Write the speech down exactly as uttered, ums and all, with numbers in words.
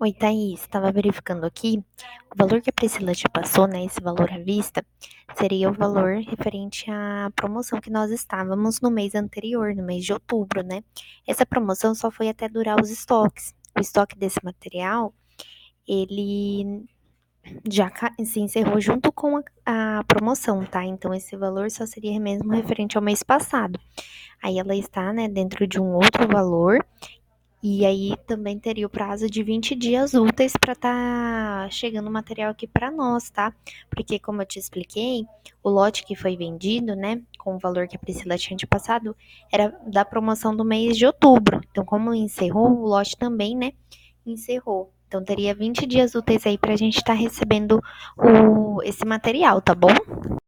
Oi, Thaís, estava verificando aqui, o valor que a Priscila te passou, né, esse valor à vista, seria o valor referente à promoção que nós estávamos no mês anterior, no mês de outubro, né? Essa promoção só foi até durar os estoques. O estoque desse material, ele já ca- se encerrou junto com a, a promoção, tá? Então, esse valor só seria mesmo referente ao mês passado. Aí ela está, né, dentro de um outro valor, e aí também teria o prazo de vinte dias úteis para estar chegando o material aqui para nós, tá? Porque, como eu te expliquei, o lote que foi vendido, né, com o valor que a Priscila tinha te passado, era da promoção do mês de outubro. Então, como encerrou, o lote também, né, encerrou. Então, teria vinte dias úteis aí para a gente estar recebendo o, esse material, tá bom?